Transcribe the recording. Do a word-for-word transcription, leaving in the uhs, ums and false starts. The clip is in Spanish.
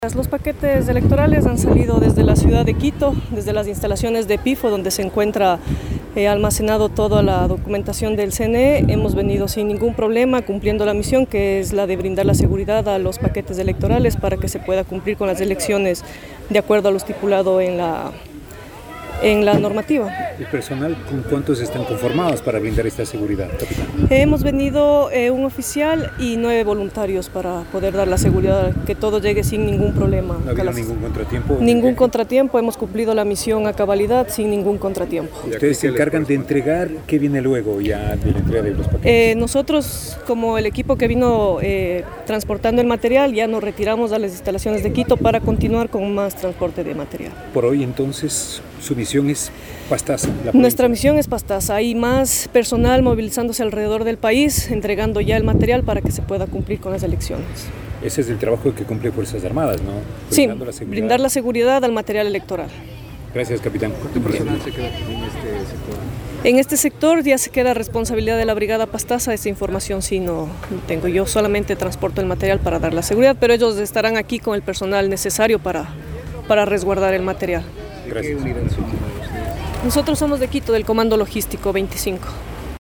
Los paquetes electorales han salido desde la ciudad de Quito, desde las instalaciones de PIFO, donde se encuentra eh, almacenado toda la documentación del C N E. Hemos venido sin ningún problema, cumpliendo la misión, que es la de brindar la seguridad a los paquetes electorales para que se pueda cumplir con las elecciones de acuerdo a lo estipulado en la, en la normativa. ¿El personal con cuántos están conformados para brindar esta seguridad, capitán? Hemos venido eh, un oficial y nueve voluntarios para poder dar la seguridad, que todo llegue sin ningún problema. ¿No ha habido ningún contratiempo? Ningún contratiempo, hemos cumplido la misión a cabalidad sin ningún contratiempo. ¿Ustedes se encargan de entregar? ¿Qué viene luego ya de la entrega de los paquetes? Eh, nosotros, como el equipo que vino eh, transportando el material, ya nos retiramos a las instalaciones de Quito para continuar con más transporte de material. Por hoy, entonces, su misión es Pastaza. Nuestra misión es Pastaza. Hay más personal movilizándose alrededor del país, entregando ya el material para que se pueda cumplir con las elecciones. Ese es el trabajo que cumple Fuerzas Armadas, ¿no? Sí, la brindar la seguridad al material electoral. Gracias, capitán. ¿Cuánto personal se queda en este sector? En este sector ya se queda responsabilidad de la Brigada Pastaza. Esa información sí no tengo. Yo solamente transporto el material para dar la seguridad, pero ellos estarán aquí con el personal necesario para, para resguardar el material. ¿De qué unidad son ustedes? Nosotros somos de Quito, del Comando Logístico veinticinco.